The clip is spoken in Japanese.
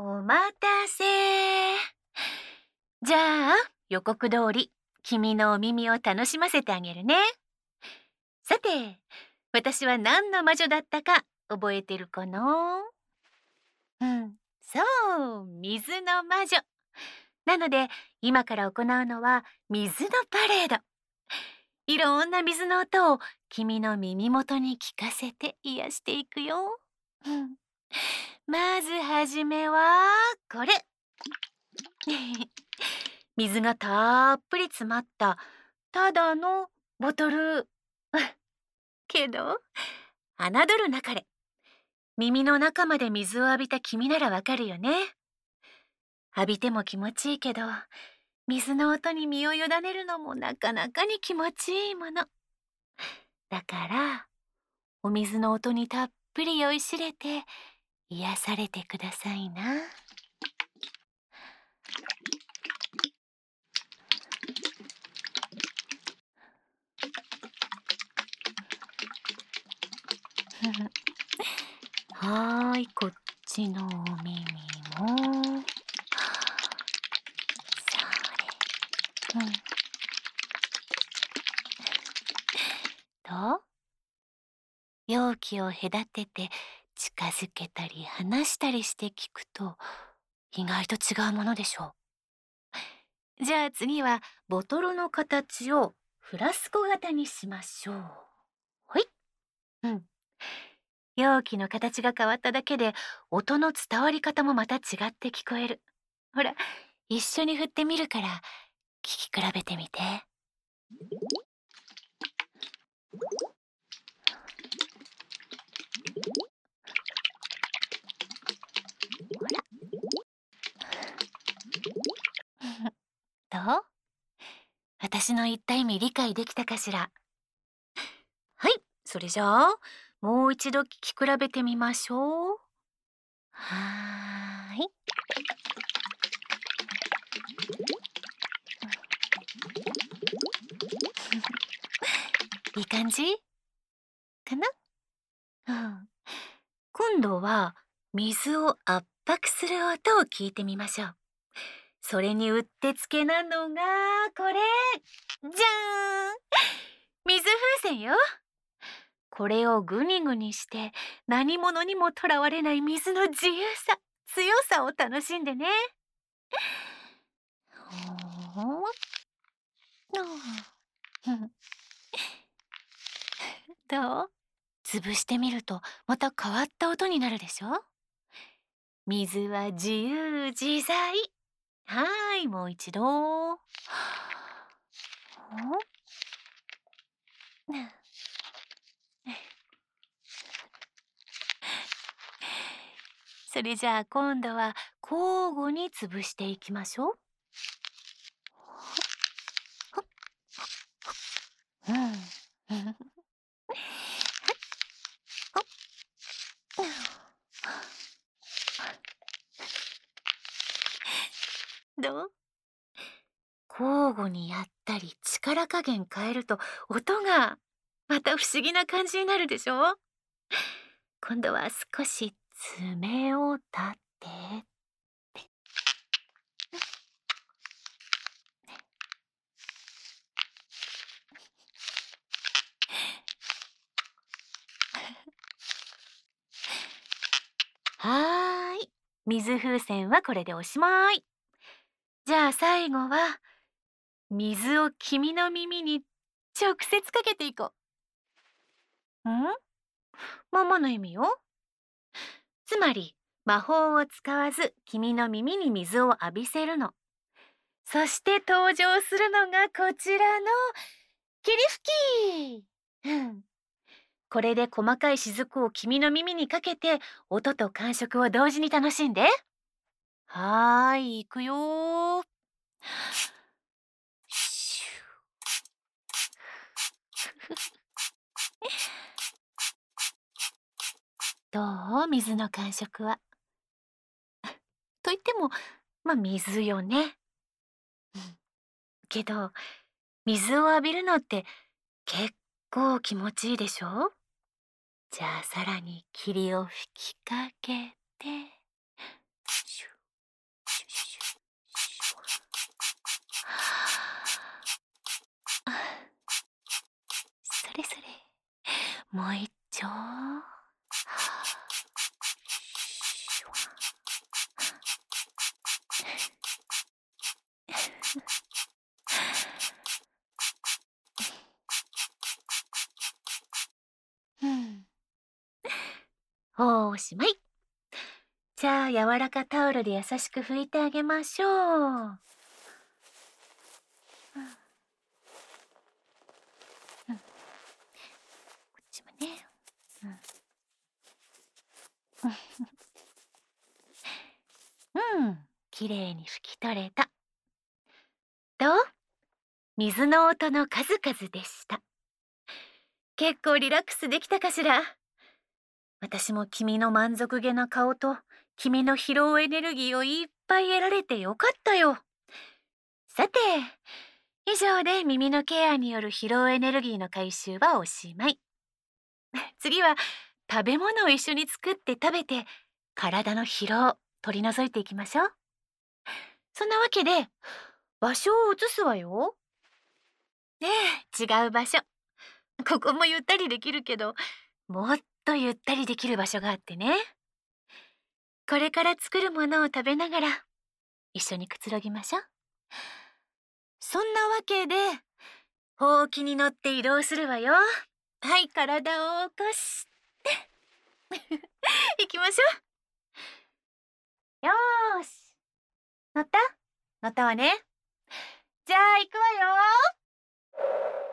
お待たせ。じゃあ、予告通り、君のお耳を楽しませてあげるね。さて、私は何の魔女だったか覚えてるかな？そう、水の魔女。なので、今から行うのは水のパレード。いろんな水の音を君の耳元に聞かせて癒していくよ。うんまずはじめは、これ。水がたっぷり詰まった、ただのボトル。けど、侮るなかれ。耳の中まで水を浴びた君ならわかるよね。浴びても気持ちいいけど、水の音に身を委ねるのもなかなかに気持ちいいもの。だから、お水の音にたっぷり酔いしれて、癒されてくださいな。はーい、こっちのお耳も。それ。と、容器を隔てて近づけたり離したりして聞くと、意外と違うものでしょう。じゃあ次はボトルの形をフラスコ型にしましょう。ほい。容器の形が変わっただけで音の伝わり方もまた違って聞こえる。ほら、一緒に振ってみるから聞き比べてみて。どう？私の言った意味理解できたかしら？はい、それじゃあ、もう一度聞き比べてみましょう。はーい。いい感じかな？今度は水を圧迫する音を聞いてみましょう。それにうってつけなのがこれ。じゃーん！水風船よ。これをグニグニして何者にもとらわれない水の自由さ、強さを楽しんでね。ほーどう？潰してみるとまた変わった音になるでしょ？水は自由自在。はーい、もう一度。それじゃあ今度は交互に潰していきましょう。どう？交互にやったり力加減変えると音がまた不思議な感じになるでしょ？今度は少し爪を立てて。はーい。水風船はこれでおしまい。じゃあ最後は水を君の耳に直接かけていこう。ままの意味よ。つまり魔法を使わず君の耳に水を浴びせるの。そして登場するのがこちらの霧吹き。これで細かい雫を君の耳にかけて音と感触を同時に楽しんで。はーい、いくよー。シュどう？水の感触は。と言っても、水よね。けど、水を浴びるのって結構気持ちいいでしょ？じゃあさらに霧を吹きかけて。シュもう一丁。うん。おしまい。じゃあ柔らかタオルで優しく拭いてあげましょう。うん、こっちもね。うん、きれいに拭き取れた。と、水の音の数々でした。結構リラックスできたかしら。私も君の満足げな顔と君の疲労エネルギーをいっぱい得られてよかったよ。さて、以上で耳のケアによる疲労エネルギーの回収はおしまい。次は食べ物を一緒に作って食べて体の疲労取り除いていきましょう。そんなわけで場所を移すわよ。ねえ、違う場所。ここもゆったりできるけど、もっとゆったりできる場所があってね。これから作るものを食べながら一緒にくつろぎましょう。そんなわけで、ほうきに乗って移動するわよ。はい、体を起こして。行きましょう。よーし。乗ったわね。じゃあ行くわよ。